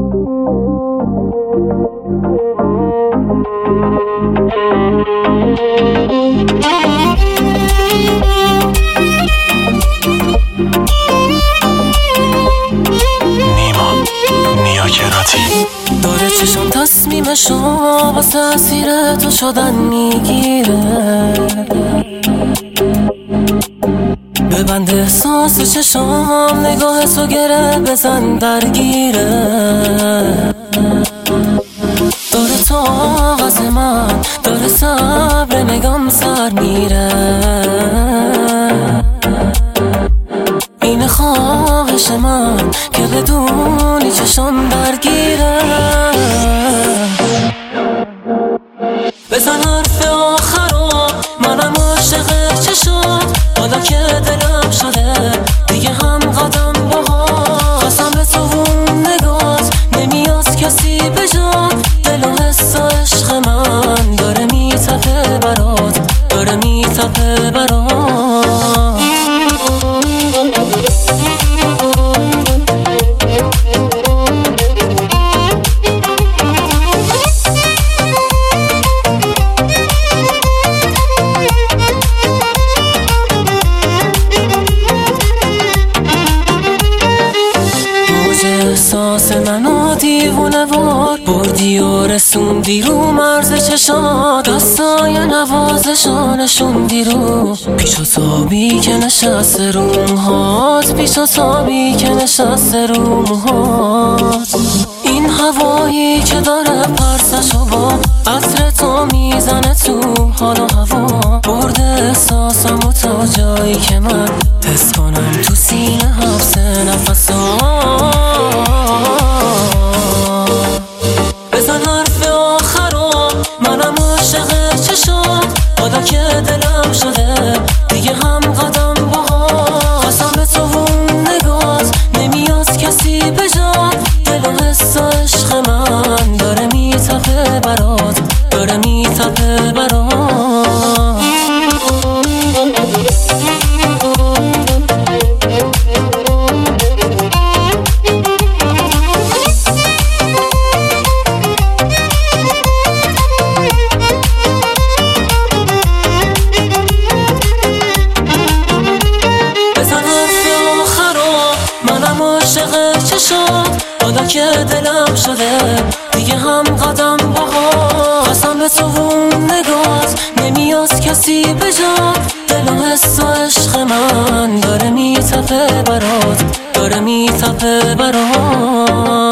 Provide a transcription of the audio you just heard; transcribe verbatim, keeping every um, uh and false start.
داره چشم تصمیمشو واسه اسیر تو شدن میگیره، ببند احساس چشم نگاه تو گره بزن درگیره. داره طاق از من، داره صبر نگام سر میره، این خواهش من که بدونی چشم درگیره. بزن حرف آخرو، منم عاشق چشات، حالا که دلم شده دیگه هم قدم باهات. قسم به تو اون نگات نمیاد کسی به جات، دل و حس و عشق من داره میتپه برات، داره میتپه برات. احساس منو دیوونه وار بردی و رسوندی رو مرز چشات، دستای نوازشو نشوندی رو پیش و تابی که نشسته رو موهات، پیش و تابی که نشسته رو موهات. این هوایی که داره پرسشو با عطر تو میزنه تو حال و هوا، برده احساسم و تا جایی که من حس کنم تو سینه حبس نفسات. بزن حرف آخرو، منم عاشق چشات، حالا که دلم شده دیگه هم قدم باهات. قسم به تو اون نگات نمیاد کسی به جات، دل و حس و عشق من داره میتپه برات، داره میتپه برات. حالا که دلم شده دیگه هم قدم باهات. قسم به تو اون نگات نمیاد کسی به جات، دل و حس و عشق من داره میتپه برات، داره میتپه برات.